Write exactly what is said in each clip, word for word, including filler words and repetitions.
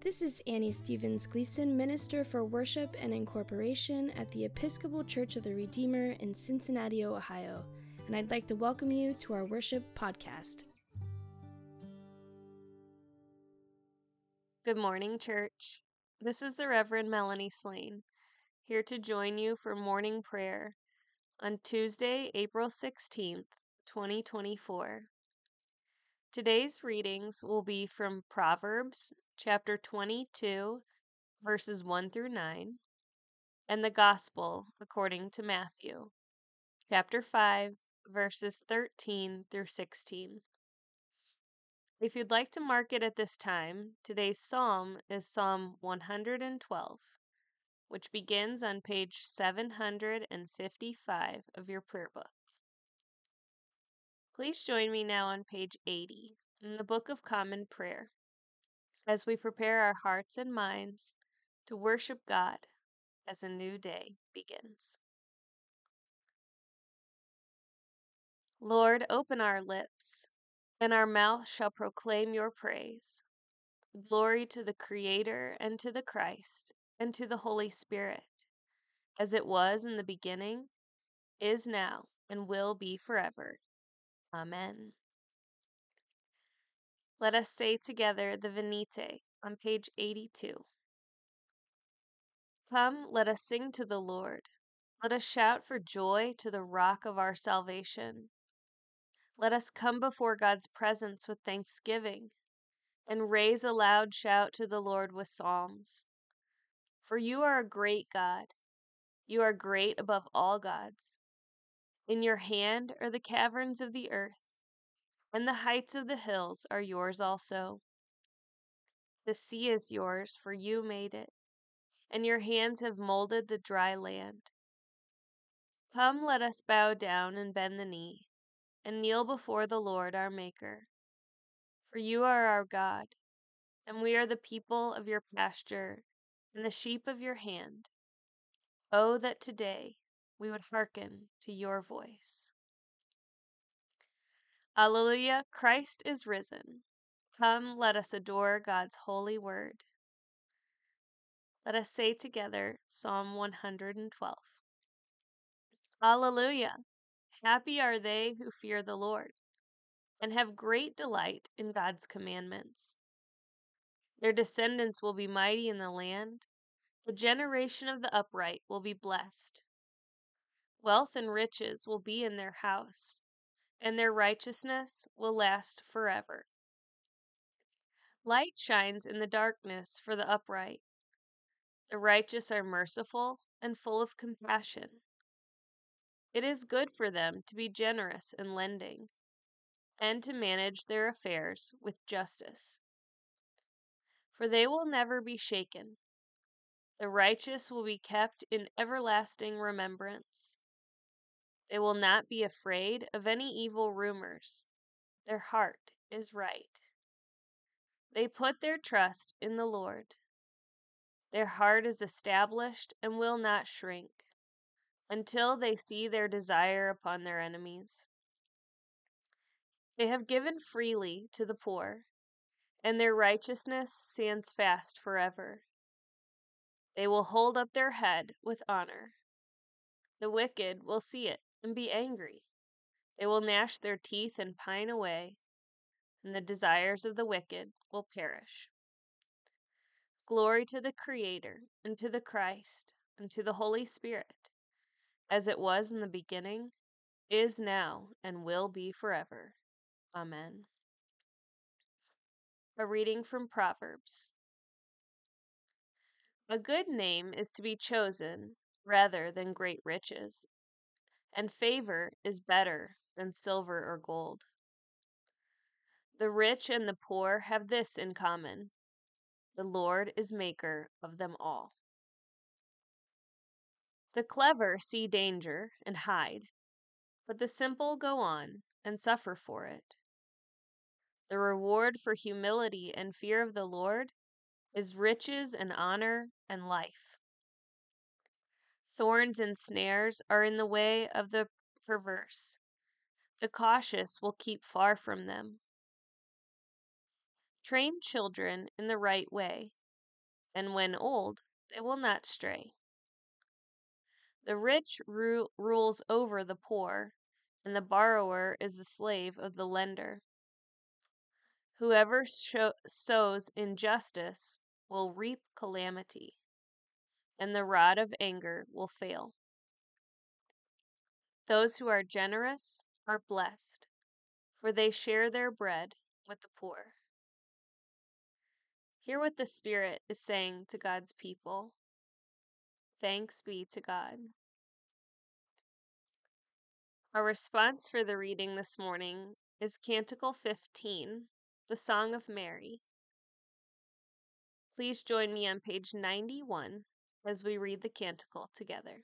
This is Annie Stevens Gleason, Minister for Worship and Incorporation at the Episcopal Church of the Redeemer in Cincinnati, Ohio, and I'd like to welcome you to our worship podcast. Good morning, church. This is the Reverend Melanie Slane, here to join you for morning prayer on Tuesday, April sixteenth, twenty twenty-four. Today's readings will be from Proverbs chapter twenty-two, verses one through nine, and the Gospel according to Matthew, chapter five, verses thirteen through sixteen. If you'd like to mark it at this time, today's psalm is Psalm one hundred twelve, which begins on page seven hundred fifty-five of your prayer book. Please join me now on page eighty in the Book of Common Prayer as we prepare our hearts and minds to worship God as a new day begins. Lord, open our lips, and our mouth shall proclaim your praise. Glory to the Creator, and to the Christ, and to the Holy Spirit, as it was in the beginning, is now, and will be forever. Amen. Let us say together the Venite on page eighty-two. Come, let us sing to the Lord. Let us shout for joy to the rock of our salvation. Let us come before God's presence with thanksgiving, and raise a loud shout to the Lord with psalms. For you are a great God. You are great above all gods. In your hand are the caverns of the earth, and the heights of the hills are yours also. The sea is yours, for you made it, and your hands have molded the dry land. Come, let us bow down and bend the knee, and kneel before the Lord our Maker. For you are our God, and we are the people of your pasture, and the sheep of your hand. Oh, that today we would hearken to your voice. Alleluia, Christ is risen. Come, let us adore God's holy word. Let us say together Psalm one hundred twelve. Alleluia! Happy are they who fear the Lord, and have great delight in God's commandments. Their descendants will be mighty in the land. The generation of the upright will be blessed. Wealth and riches will be in their house, and their righteousness will last forever. Light shines in the darkness for the upright. The righteous are merciful and full of compassion. It is good for them to be generous in lending, and to manage their affairs with justice. For they will never be shaken. The righteous will be kept in everlasting remembrance. They will not be afraid of any evil rumors. Their heart is right. They put their trust in the Lord. Their heart is established and will not shrink until they see their desire upon their enemies. They have given freely to the poor, and their righteousness stands fast forever. They will hold up their head with honor. The wicked will see it and be angry. They will gnash their teeth and pine away, and the desires of the wicked will perish. Glory to the Creator, and to the Christ, and to the Holy Spirit, as it was in the beginning, is now, and will be forever. Amen. A reading from Proverbs. A good name is to be chosen rather than great riches, and favor is better than silver or gold. The rich and the poor have this in common: the Lord is maker of them all. The clever see danger and hide, but the simple go on and suffer for it. The reward for humility and fear of the Lord is riches and honor and life. Thorns and snares are in the way of the perverse. The cautious will keep far from them. Train children in the right way, and when old, they will not stray. The rich ru- rules over the poor, and the borrower is the slave of the lender. Whoever sho- sows injustice will reap calamity, and the rod of anger will fail. Those who are generous are blessed, for they share their bread with the poor. Hear what the Spirit is saying to God's people. Thanks be to God. Our response for the reading this morning is Canticle fifteen, the Song of Mary. Please join me on page ninety-one as we read the canticle together.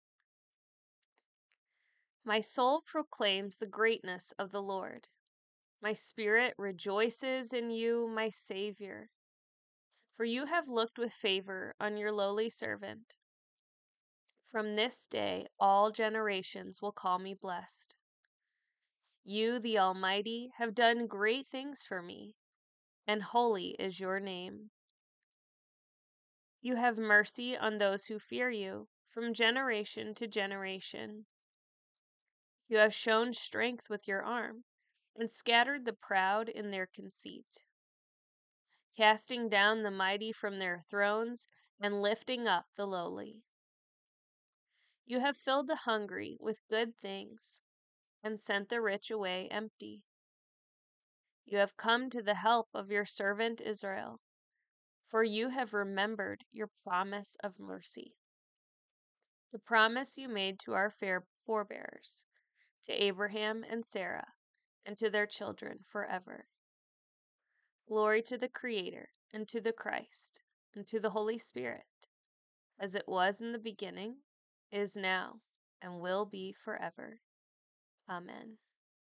My soul proclaims the greatness of the Lord. My spirit rejoices in you, my Savior. For you have looked with favor on your lowly servant. From this day all generations will call me blessed. You, the Almighty, have done great things for me, and holy is your name. You have mercy on those who fear you, from generation to generation. You have shown strength with your arm, and scattered the proud in their conceit, casting down the mighty from their thrones, and lifting up the lowly. You have filled the hungry with good things, and sent the rich away empty. You have come to the help of your servant Israel, for you have remembered your promise of mercy, the promise you made to our fair forebears, to Abraham and Sarah, and to their children forever. Glory to the Creator, and to the Christ, and to the Holy Spirit, as it was in the beginning, is now, and will be forever. Amen.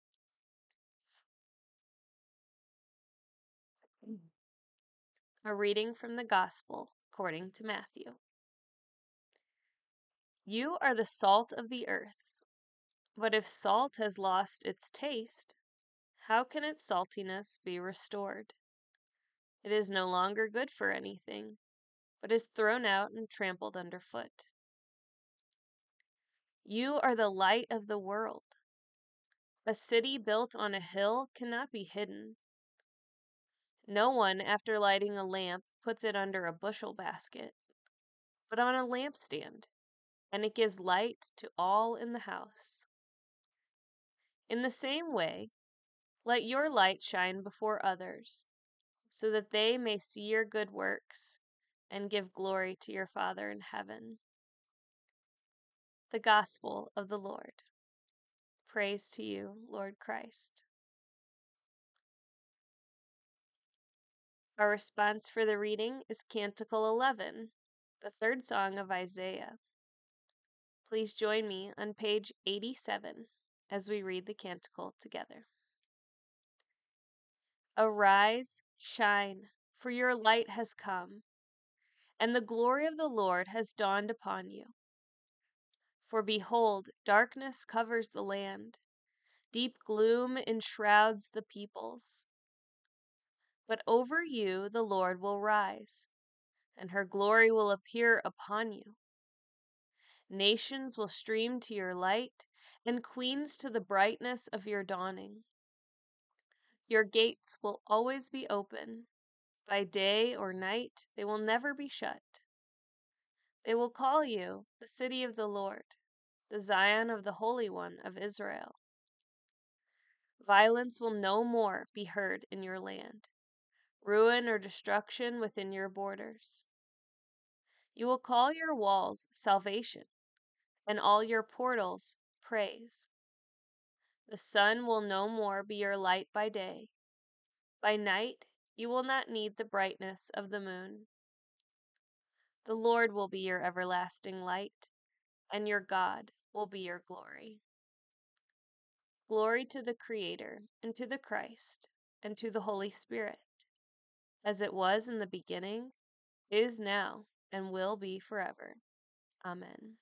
A reading from the Gospel according to Matthew. You are the salt of the earth, but if salt has lost its taste, how can its saltiness be restored? It is no longer good for anything, but is thrown out and trampled underfoot. You are the light of the world. A city built on a hill cannot be hidden. No one, after lighting a lamp, puts it under a bushel basket, but on a lampstand, and it gives light to all in the house. In the same way, let your light shine before others, so that they may see your good works and give glory to your Father in heaven. The Gospel of the Lord. Praise to you, Lord Christ. Our response for the reading is Canticle eleven, the third song of Isaiah. Please join me on page eighty-seven as we read the canticle together. Arise, shine, for your light has come, and the glory of the Lord has dawned upon you. For behold, darkness covers the land, deep gloom enshrouds the peoples. But over you the Lord will rise, and her glory will appear upon you. Nations will stream to your light, and queens to the brightness of your dawning. Your gates will always be open. By day or night, they will never be shut. They will call you the city of the Lord, the Zion of the Holy One of Israel. Violence will no more be heard in your land, ruin or destruction within your borders. You will call your walls salvation, and all your portals praise. The sun will no more be your light by day. By night you will not need the brightness of the moon. The Lord will be your everlasting light, and your God will be your glory. Glory to the Creator, and to the Christ, and to the Holy Spirit, as it was in the beginning, is now, and will be forever. Amen.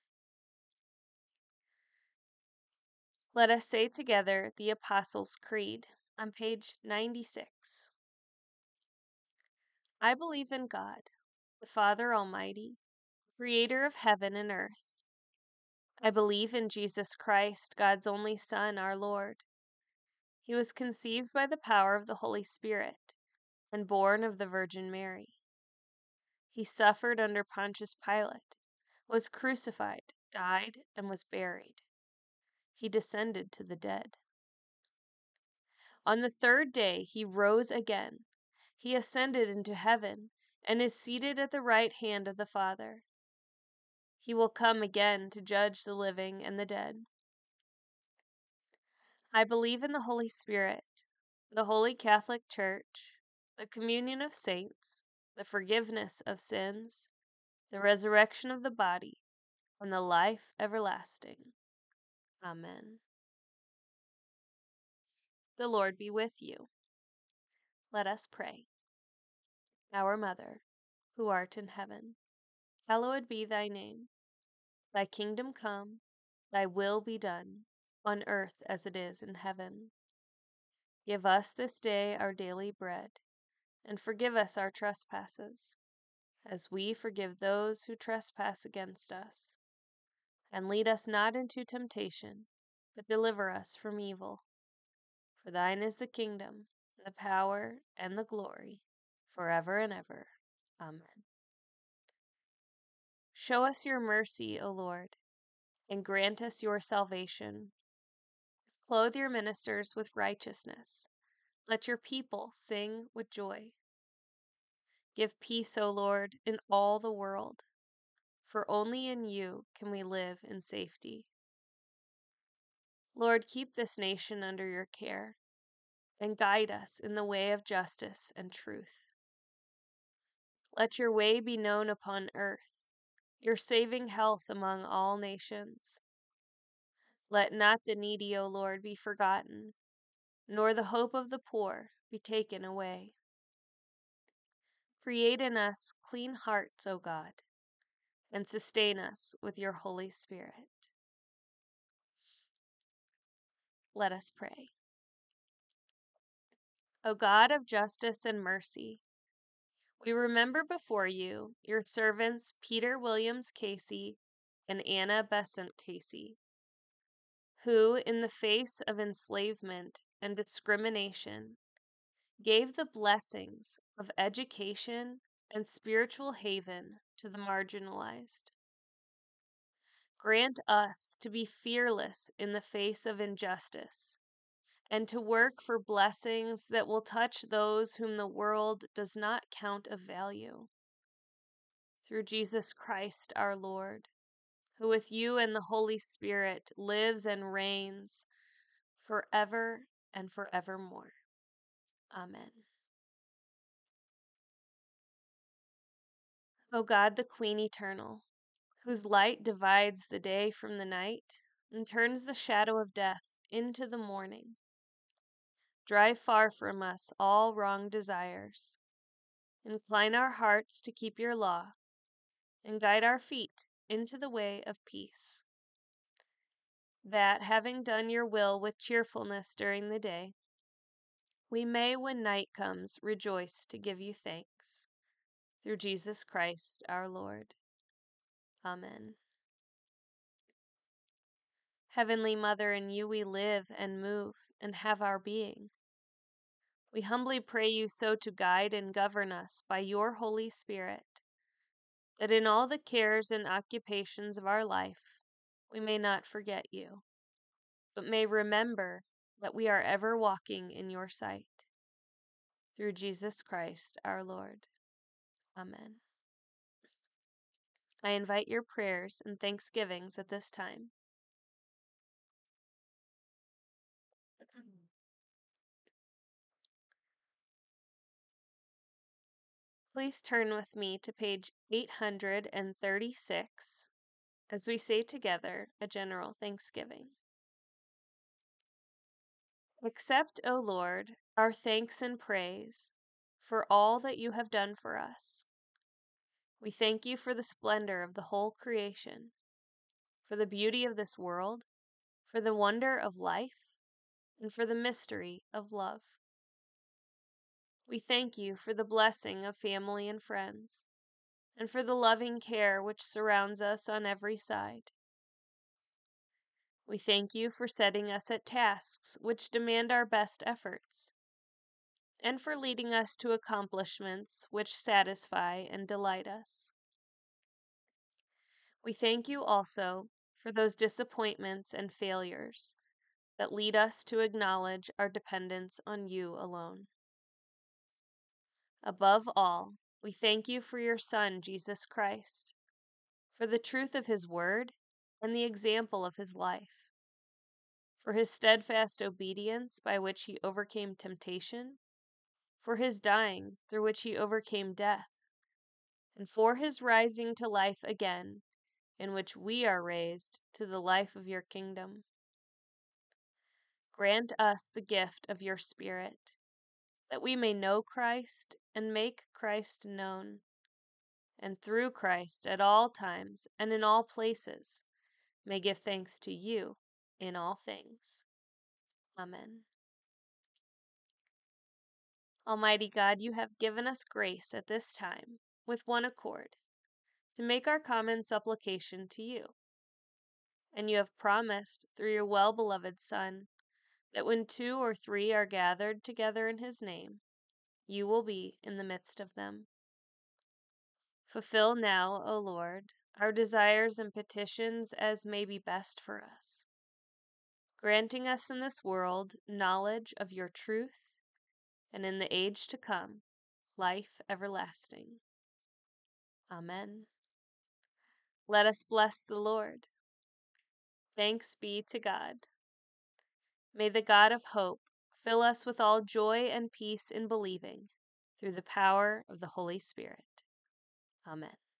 Let us say together the Apostles' Creed on page ninety-six. I believe in God, the Father Almighty, creator of heaven and earth. I believe in Jesus Christ, God's only Son, our Lord. He was conceived by the power of the Holy Spirit and born of the Virgin Mary. He suffered under Pontius Pilate, was crucified, died, and was buried. He descended to the dead. On the third day he rose again. He ascended into heaven and is seated at the right hand of the Father. He will come again to judge the living and the dead. I believe in the Holy Spirit, the Holy Catholic Church, the communion of saints, the forgiveness of sins, the resurrection of the body, and the life everlasting. Amen. The Lord be with you. Let us pray. Our Mother, who art in heaven, hallowed be thy name. Thy kingdom come, thy will be done, on earth as it is in heaven. Give us this day our daily bread, and forgive us our trespasses, as we forgive those who trespass against us. And lead us not into temptation, but deliver us from evil. For thine is the kingdom, and the power, and the glory, forever and ever. Amen. Show us your mercy, O Lord, and grant us your salvation. Clothe your ministers with righteousness. Let your people sing with joy. Give peace, O Lord, in all the world, for only in you can we live in safety. Lord, keep this nation under your care, and guide us in the way of justice and truth. Let your way be known upon earth, your saving health among all nations. Let not the needy, O Lord, be forgotten, nor the hope of the poor be taken away. Create in us clean hearts, O God, and sustain us with your Holy Spirit. Let us pray. O God of justice and mercy, we remember before you your servants Peter Williams Casey and Anna Besant Casey, who, in the face of enslavement and discrimination, gave the blessings of education and spiritual haven to the marginalized. Grant us to be fearless in the face of injustice, and to work for blessings that will touch those whom the world does not count of value. Through Jesus Christ our Lord, who with you and the Holy Spirit lives and reigns forever and forevermore. Amen. O God, the Queen eternal, whose light divides the day from the night and turns the shadow of death into the morning, drive far from us all wrong desires. Incline our hearts to keep your law, and guide our feet into the way of peace. That, having done your will with cheerfulness during the day, we may, when night comes, rejoice to give you thanks. Through Jesus Christ our Lord. Amen. Heavenly Mother, in you we live and move and have our being. We humbly pray you so to guide and govern us by your Holy Spirit, that in all the cares and occupations of our life we may not forget you, but may remember that we are ever walking in your sight. Through Jesus Christ our Lord. Amen. I invite your prayers and thanksgivings at this time. Please turn with me to page eight hundred thirty-six as we say together a general thanksgiving. Accept, O Lord, our thanks and praise for all that you have done for us. We thank you for the splendor of the whole creation, for the beauty of this world, for the wonder of life, and for the mystery of love. We thank you for the blessing of family and friends, and for the loving care which surrounds us on every side. We thank you for setting us at tasks which demand our best efforts, and for leading us to accomplishments which satisfy and delight us. We thank you also for those disappointments and failures that lead us to acknowledge our dependence on you alone. Above all, we thank you for your Son, Jesus Christ, for the truth of his word and the example of his life, for his steadfast obedience by which he overcame temptation, for his dying through which he overcame death, and for his rising to life again, in which we are raised to the life of your kingdom. Grant us the gift of your Spirit, that we may know Christ and make Christ known, and through Christ at all times and in all places may give thanks to you in all things. Amen. Almighty God, you have given us grace at this time, with one accord, to make our common supplication to you. And you have promised, through your well-beloved Son, that when two or three are gathered together in his name, you will be in the midst of them. Fulfill now, O Lord, our desires and petitions as may be best for us, granting us in this world knowledge of your truth, and in the age to come, life everlasting. Amen. Let us bless the Lord. Thanks be to God. May the God of hope fill us with all joy and peace in believing, through the power of the Holy Spirit. Amen.